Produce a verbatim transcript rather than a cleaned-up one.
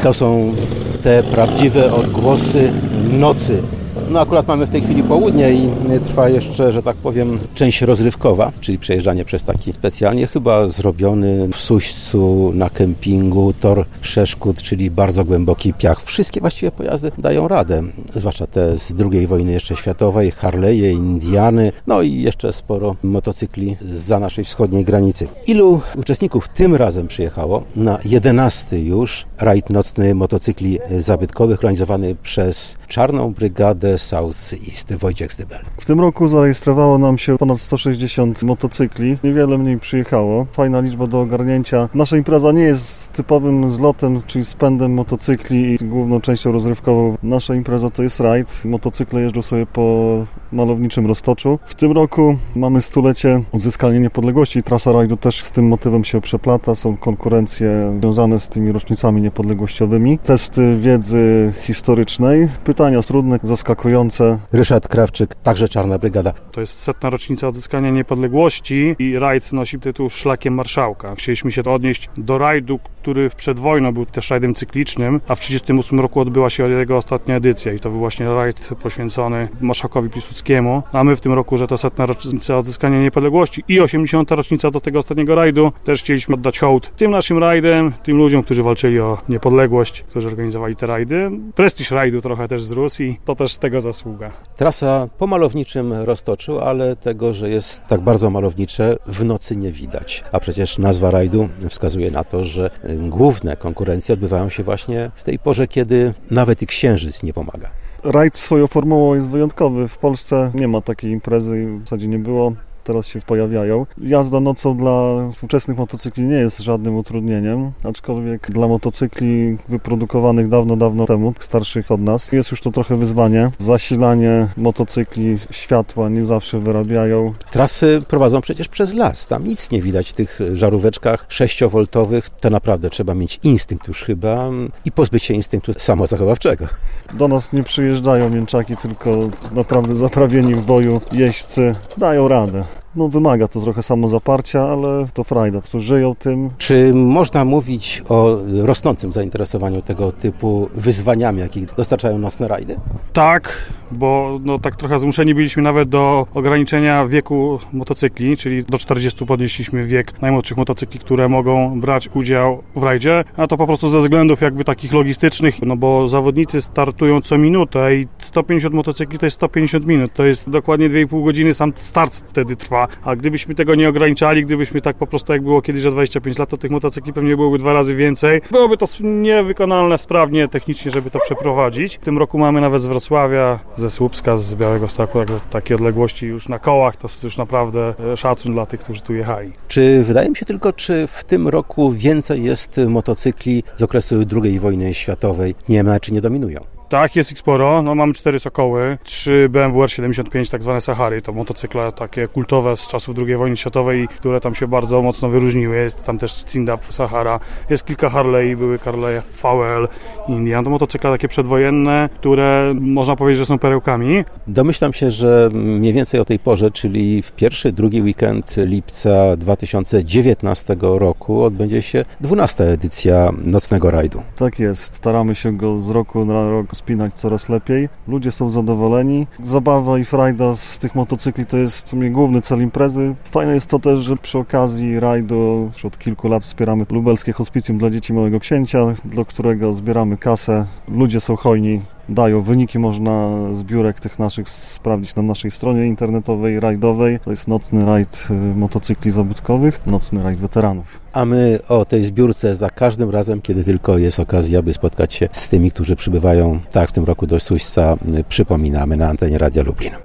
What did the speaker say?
To są te prawdziwe odgłosy nocy. No akurat mamy w tej chwili południe i trwa jeszcze, że tak powiem, część rozrywkowa, czyli przejeżdżanie przez taki specjalnie chyba zrobiony w Suścu na kempingu tor przeszkód, czyli bardzo głęboki piach. Wszystkie właściwie pojazdy dają radę, zwłaszcza te z drugiej wojny jeszcze światowej, Harley'e, Indiany, no i jeszcze sporo motocykli zza naszej wschodniej granicy. Ilu uczestników tym razem przyjechało na jedenasty już rajd nocny motocykli zabytkowych organizowany przez Czarną Brygadę South East? Wojciech Zdybel. W tym roku zarejestrowało nam się ponad sto sześćdziesiąt motocykli. Niewiele mniej przyjechało. Fajna liczba do ogarnięcia. Nasza impreza nie jest typowym zlotem, czyli spędem motocykli i główną częścią rozrywkową. Nasza impreza to jest rajd. Motocykle jeżdżą sobie po malowniczym roztoczu. W tym roku mamy stulecie odzyskania niepodległości. Trasa rajdu też z tym motywem się przeplata. Są konkurencje związane z tymi rocznicami niepodległościowymi. Testy wiedzy historycznej. Pytania trudne, zaskakujące. Ryszard Krawczyk, także Czarna Brygada. To jest setna rocznica odzyskania niepodległości i rajd nosi tytuł Szlakiem Marszałka. Chcieliśmy się odnieść do rajdu, który przed wojną był też rajdem cyklicznym, a w tysiąc dziewięćset trzydziestym ósmym roku odbyła się jego ostatnia edycja i to był właśnie rajd poświęcony marszałkowi Piłsudskiemu. A my w tym roku, że to setna rocznica odzyskania niepodległości i osiemdziesiąta rocznica do tego ostatniego rajdu, też chcieliśmy oddać hołd tym naszym rajdem, tym ludziom, którzy walczyli o niepodległość, którzy organizowali te rajdy. Prestiż rajdu trochę też wzrósł i to też tego zasługa. Trasa po malowniczym roztoczu, ale tego, że jest tak bardzo malownicze, w nocy nie widać. A przecież nazwa rajdu wskazuje na to, że główne konkurencje odbywają się właśnie w tej porze, kiedy nawet i księżyc nie pomaga. Rajd swoją formułą jest wyjątkowy. W Polsce nie ma takiej imprezy, w zasadzie nie było. Teraz się pojawiają. Jazda nocą dla współczesnych motocykli nie jest żadnym utrudnieniem, aczkolwiek dla motocykli wyprodukowanych dawno, dawno temu, starszych od nas, jest już to trochę wyzwanie. Zasilanie motocykli, światła nie zawsze wyrabiają. Trasy prowadzą przecież przez las, tam nic nie widać w tych żaróweczkach sześciowoltowych. To naprawdę trzeba mieć instynkt już chyba i pozbyć się instynktu samozachowawczego. Do nas nie przyjeżdżają mięczaki, tylko naprawdę zaprawieni w boju jeźdźcy dają radę. No wymaga to trochę samozaparcia, ale to frajda, którzy żyją tym. Czy można mówić o rosnącym zainteresowaniu tego typu wyzwaniami, jakich dostarczają nocne rajdy? Tak, bo no, tak trochę zmuszeni byliśmy nawet do ograniczenia wieku motocykli, czyli do czterdziestu podnieśliśmy wiek najmłodszych motocykli, które mogą brać udział w rajdzie, a to po prostu ze względów jakby takich logistycznych, no bo zawodnicy startują co minutę i sto pięćdziesiąt motocykli to jest sto pięćdziesiąt minut, to jest dokładnie dwie i pół godziny, sam start wtedy trwa, a gdybyśmy tego nie ograniczali, gdybyśmy tak po prostu jak było kiedyś, że dwadzieścia pięć lat, to tych motocykli pewnie byłoby dwa razy więcej. Byłoby to niewykonalne sprawnie, technicznie, żeby to przeprowadzić. W tym roku mamy nawet z Wrocławia, ze Słupska, z Białegostoku, takie odległości już na kołach, to już naprawdę szacun dla tych, którzy tu jechali. Czy wydaje mi się tylko, czy w tym roku więcej jest motocykli z okresu drugiej wojny światowej? Nie ma, czy nie dominują? Tak, jest ich sporo. No, mamy cztery Sokoły, trzy B M W R siedemdziesiąt pięć, tak zwane Sahary. To motocykle takie kultowe z czasów drugiej wojny światowej, które tam się bardzo mocno wyróżniły. Jest tam też Cindap Sahara. Jest kilka Harley, były Harley V L, Indian. To motocykle takie przedwojenne, które można powiedzieć, że są perełkami. Domyślam się, że mniej więcej o tej porze, czyli w pierwszy, drugi weekend lipca dwa tysiące dziewiętnastego roku odbędzie się dwunasta edycja nocnego rajdu. Tak jest. Staramy się go z roku na rok spinać coraz lepiej. Ludzie są zadowoleni. Zabawa i frajda z tych motocykli to jest w sumie główny cel imprezy. Fajne jest to też, że przy okazji rajdu już od kilku lat wspieramy lubelskie hospicjum dla dzieci Małego Księcia, do którego zbieramy kasę. Ludzie są hojni, dają. Wyniki można zbiórek tych naszych sprawdzić na naszej stronie internetowej, rajdowej. To jest nocny rajd motocykli zabytkowych, nocny rajd weteranów. A my o tej zbiórce za każdym razem, kiedy tylko jest okazja, by spotkać się z tymi, którzy przybywają, tak w tym roku do Suśca, przypominamy na antenie Radia Lublin.